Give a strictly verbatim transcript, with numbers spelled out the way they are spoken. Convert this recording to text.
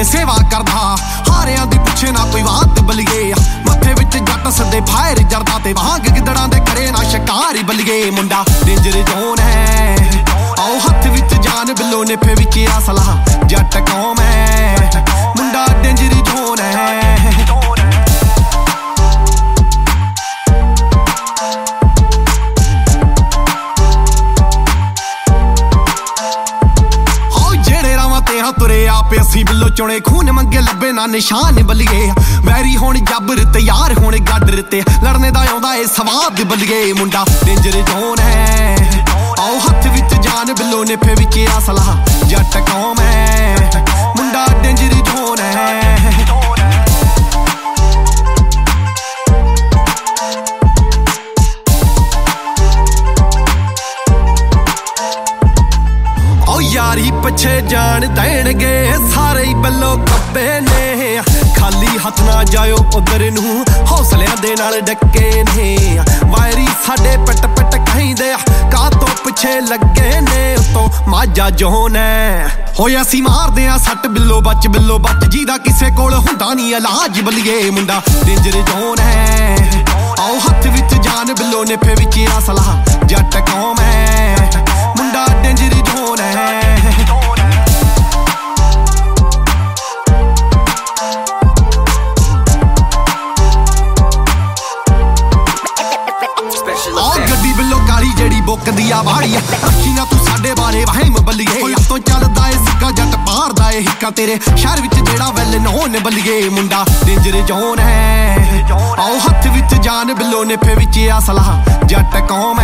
सेवा करदा हारियां दी पिछे ना कोई बात बलिए मत्थे विच जट सदे फायर जरदा ते भांग गिदड़ां दे करे ना शिकारी बलिए मुंडा डेंजर जोन है आओ हथ विच जान बिलो निफे विच असला जट कौम है मुंडा डेंजर जोन है तुरे आप असी बिलो चुने खून मंगे लब्बे ना निशान बलिए वैरी होने जबर तैयार होने गाडर ते लड़ने दा आउंदा ए सवाद बलिए मुंडा डेंजर जोन है आओ हथ विच जान बिलो निफे विच असला जट कौम है मुंडा डेंजर जोन है यारी पछे जान देणगे सारे ही बल्लो कब्बे ने खाली हथ ना जाओ उधर नू हौसलियां दे नाल डके ने वायरी साडे पट पट कहिंदे का तो पिछे लगे ने उतों माजा जोन है होया सी मारदे आ सट बिल्लो बच बिल्लो बच जीदा किसे कोल हुंदा नहीं इलाज बलिए मुंडा डेंजर जोन है आओ हथ विच जान बिल्लो निफे विच असला जट कौम है मुंडा डेंजर जोन है बुक दिया बाड़ी रखी ना तू साडे बारे वहम बलिए तो चलदा ए सिक्का जट पारदा ए हिक्का तेरे शहर विच जेड़ा वेल नोन बलिए मुंडा डेंजर जोन है आओ हथ विच जान बिलो निफे विच असला जट कौम